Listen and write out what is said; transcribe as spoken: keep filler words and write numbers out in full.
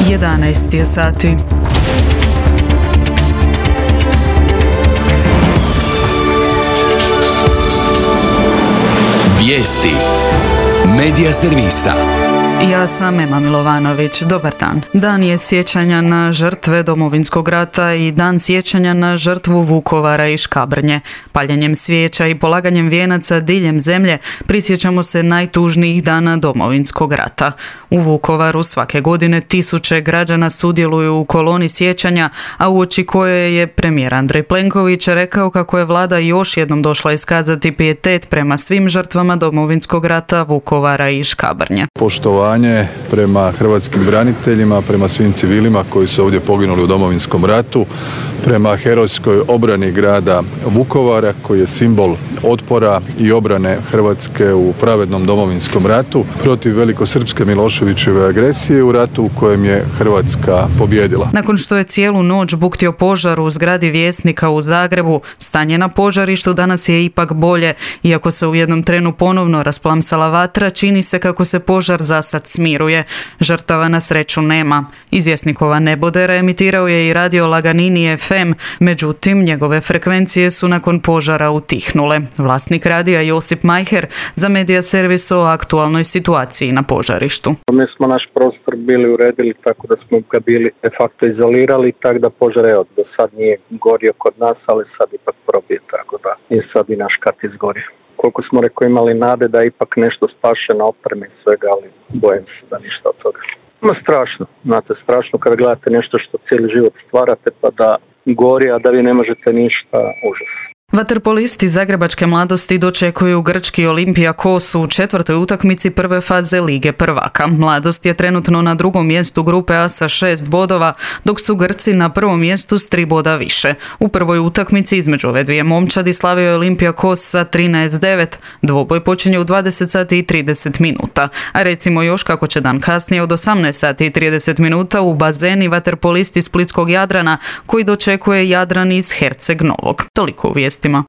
jedanaest je sati. Vijesti Medija servisa. Ja sam Ema Milovanović. Dobar dan. Dan je sjećanja na žrtve Domovinskog rata i dan sjećanja na žrtvu Vukovara i Škabrnje. Paljenjem svijeća i polaganjem vijenaca diljem zemlje prisjećamo se najtužnijih dana Domovinskog rata. U Vukovaru svake godine tisuće građana sudjeluju u koloni sjećanja, a uoči koje je premijer Andrej Plenković rekao kako je vlada još jednom došla iskazati pijetet prema svim žrtvama Domovinskog rata, Vukovara i Škabrnje. Poštovanje prema hrvatskim braniteljima, prema svim civilima koji su ovdje poginuli u Domovinskom ratu, prema herojskoj obrani grada Vukovara koji je simbol otpora i obrane Hrvatske u pravednom Domovinskom ratu protiv velikosrpske Miloševićeve agresije u ratu u kojem je Hrvatska pobijedila. Nakon što je cijelu noć buktio požar u zgradi Vjesnika u Zagrebu, stanje na požarištu danas je ipak bolje. Iako se u jednom trenu ponovno rasplamsala vatra, čini se kako se požar zasad smiruje. Žrtava na sreću nema. Iz Vjesnikova nebodera emitirao je i radio Laganini ef em, međutim njegove frekvencije su nakon požara utihnule. Vlasnik radija Josip Majher za Medija servis o aktualnoj situaciji na požarištu. Mi smo naš prostor bili uredili tako da smo ga bili de facto izolirali, tako da požar je od do sad nije gorio kod nas, ali sad ipak probije, tako da je sad i naš kat izgorio. Koliko smo rekao imali nade da ipak nešto spašeno opreme i svega, ali bojim se da ništa od toga. No, strašno, znate, strašno kada gledate nešto što cijeli život stvarate pa da gori, a da vi ne možete ništa, užas. Vaterpolisti zagrebačke mladosti dočekuju grčki Olympiakos u četvrtoj utakmici prve faze Lige prvaka. Mladost je trenutno na drugom mjestu grupe A sa šest bodova, dok su Grci na prvom mjestu s tri boda više. U prvoj utakmici između ove dvije momčadi slavio je Olympiakos sa trinaest devet. Dvoboj počinje u dvadeset sati i trideset minuta. A recimo još kako će dan kasnije od osamnaest sati i trideset minuta u bazeni vaterpolisti Splitskog Jadrana koji dočekuje Jadran iz Herceg Novog. Toliko u vijestima.